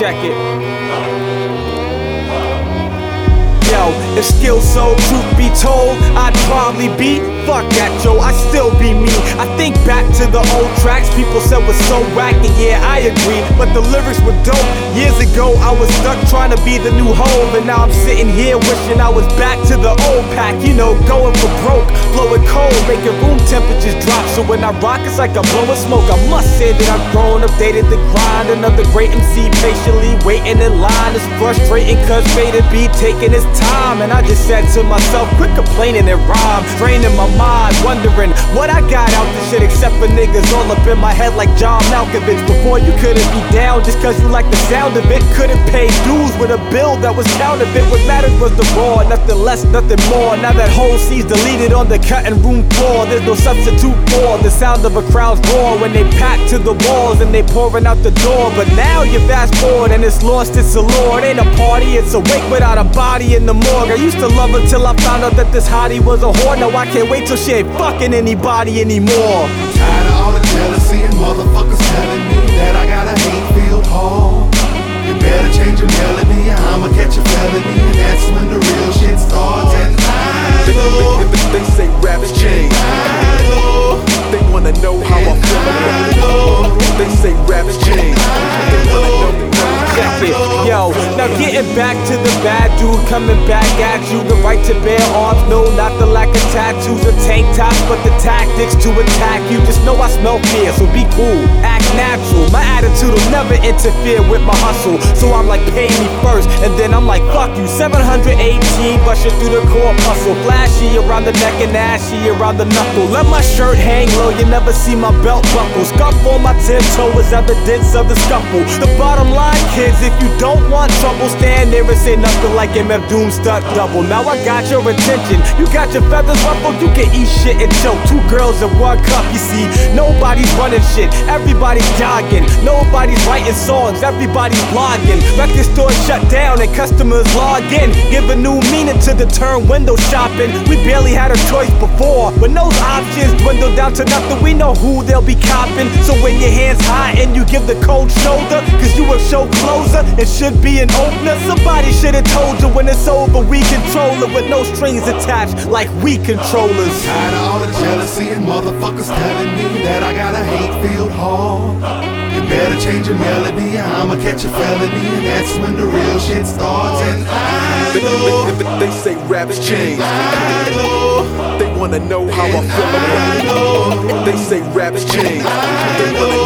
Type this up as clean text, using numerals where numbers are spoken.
check it. Yo, if skill so truth be told, I'd probably be, fuck that yo, I still be me. I think back to the old tracks people said was so whack, and yeah, I agree, but the lyrics were dope. Years ago, I was stuck trying to be the new Hov, and now I'm sitting here wishing I was back to the old pack. You know, going for broke, blowing cold, making room temperatures drop. So when I rock, it's like I'm blowing smoke. I must say that I've grown, updated the grind. Another great MC patiently waiting in line. It's frustrating cause Faded be taking his time, and I just said to myself, quit complaining and rhyme. Draining my mind, wondering what I got out this shit, except for niggas all up in my head like John Malkovich. Before you couldn't be down just cause you like the sound of it. Couldn't pay dues with a bill that was counterfeit. What mattered was the raw, nothing less, nothing more. Now that whole C's deleted on the cutting room floor, there's no substitute for the sound of a crowd's roar when they pack to the walls and they pouring out the door. But now you fast forward and it's lost its allure. It ain't a party, it's a wake without a body in the morgue. I used to love her till I found out that this hottie was a whore. Now I can't wait till she ain't fucking anybody anymore. I'm tired of all the jealousy and motherfuckers telling me that I got a hate-filled heart. You better change your melody, I'ma catch a felony, and that's when the real shit starts. And I know they say rap is changed. I know They wanna know how I feel. I know They say rap is changed. They wanna know. Check it. Yo, now getting back to the bad dude coming back at you. The right to bear arms, no, not the lack of tattoos or tank tops, but the tactics to attack you. Just know I smell fear, so be cool, act natural. My attitude will never interfere with my hustle, so I'm like, pay me first, and then I'm like, fuck you. 718, busting through the core muscle, flashy around the neck and ashy around the knuckle. Let my shirt hang low, you never see my belt buckle. Scuff on my tiptoe is evidence of the scuffle. The bottom line, kids, if you don't want trouble, stand there and say nothing like MF Doom stuck double. Now I got your attention, you got your feathers ruffled, you can eat shit and choke. Two girls in one cup, you see, nobody's running shit, everybody's jogging, nobody's writing songs, everybody's blogging. Record stores shut down and customers log in, give a new meaning to the term window shopping. We barely had a choice before, when those options dwindle down to nothing, we know who they'll be copping. So when your hands high and you give the cold shoulder, cause you a show closer, it should be an opener. Somebody should've told you when it's over, we control it with no strings attached, like we controllers. tired of all the jealousy and motherfuckers telling me that I got a hate-filled heart. You better change your melody, I'ma catch a felony, and that's when the real shit starts. And I know They say rap is changed. I know They wanna know how I feel. I know They say rap is changed. They wanna